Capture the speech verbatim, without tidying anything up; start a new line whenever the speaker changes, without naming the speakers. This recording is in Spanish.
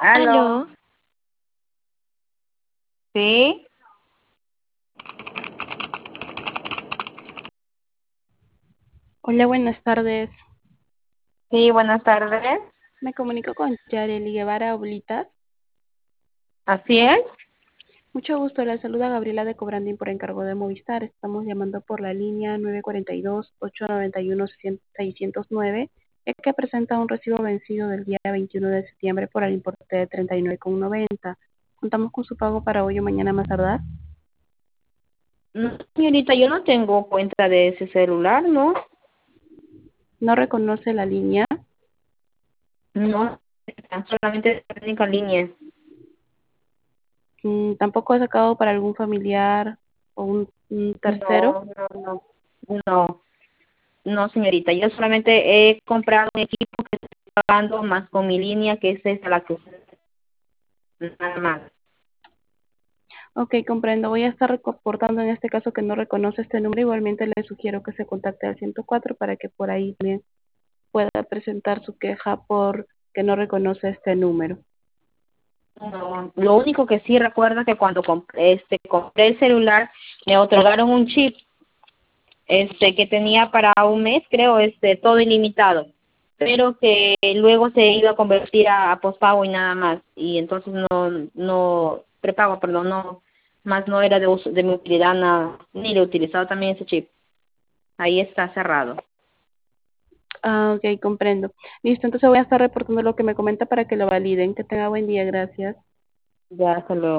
Aló,
Aló,
sí,
Hola, buenas tardes.
sí, buenas tardes.
Me comunico con Yareli Guevara Oblitas.
Así es.
Mucho gusto, la saluda Gabriela de Cobrandín por encargo de Movistar. Estamos llamando por la línea nueve cuatro dos, ocho nueve uno, seiscientos nueve, ya que presenta un recibo vencido del día veintiuno de septiembre por el importe de treinta y nueve con noventa. Contamos con su pago para hoy o mañana más tardar.
No, señorita, yo no tengo cuenta de ese celular, ¿no?
No reconoce la línea.
No, solamente la única línea.
Mm, tampoco ha sacado para algún familiar o un, un tercero.
No, no, no, no, no, señorita, yo solamente he comprado un equipo que estoy pagando más con mi línea, que es esa la que usted, nada más.
Ok, comprendo. Voy a estar reportando en este caso que no reconoce este número. Igualmente le sugiero que se contacte al ciento cuatro para que por ahí también pueda presentar su queja por que no reconoce este número.
No, lo único que sí recuerdo que cuando comp- este, compré el celular me otorgaron un chip este que tenía para un mes, creo, este todo ilimitado, pero que luego se iba a convertir a, a pospago y nada más, y entonces no no prepago, perdón, no más no era de uso de mi utilidad nada, ni le he utilizado también ese chip. Ahí está cerrado.
Ah, ok, comprendo. Listo, entonces voy a estar reportando lo que me comenta para que lo validen. Que tenga buen día, gracias.
Ya se lo